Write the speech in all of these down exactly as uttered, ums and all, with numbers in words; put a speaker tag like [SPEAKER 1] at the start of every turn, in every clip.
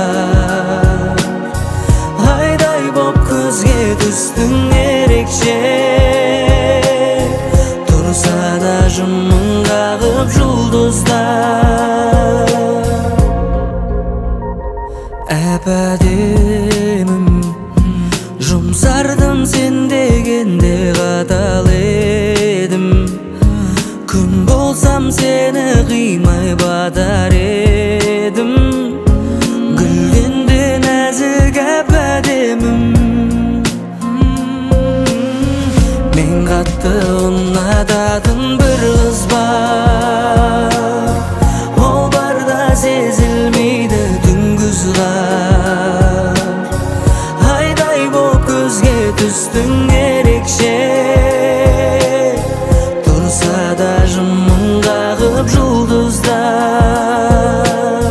[SPEAKER 1] Ayday bop көзге түстің ерекше, тұрса да жымың қағып жұлдыздар. Әп-әдемім, жұмсардым сен дегенде қатал едім. Күн болсам сені қимай батар едім. Гүлденді нәзік әп-әдемім, мен қатты ұнататын бір қыз бар. Ол барда сезілмейді түнгіз қар. Айдай боп көзге түстің ерекше, тұрса да жымың қағып жұлдыздар.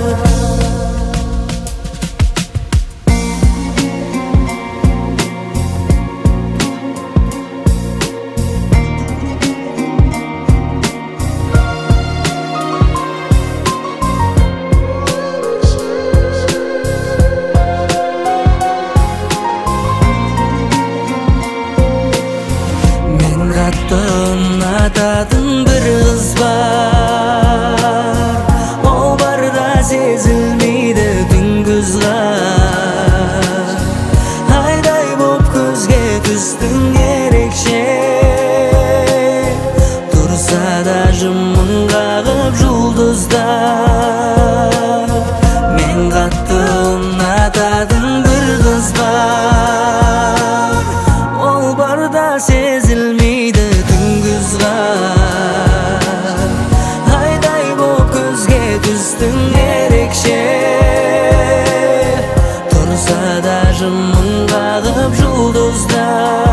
[SPEAKER 1] Ұнататын бір қыз бар. Ол барда сезілмейді түнгіз қар. Айдай боп көзге түстің ерекше, тұрса да жымың қағып жұлдыздар. Мен қатты ұнататын бір қыз бар. Ол барда сезілмейді түнгіз қар. Айдай боп көзге түстің ерекше, тұрса да жымың қағып жұлдыздар.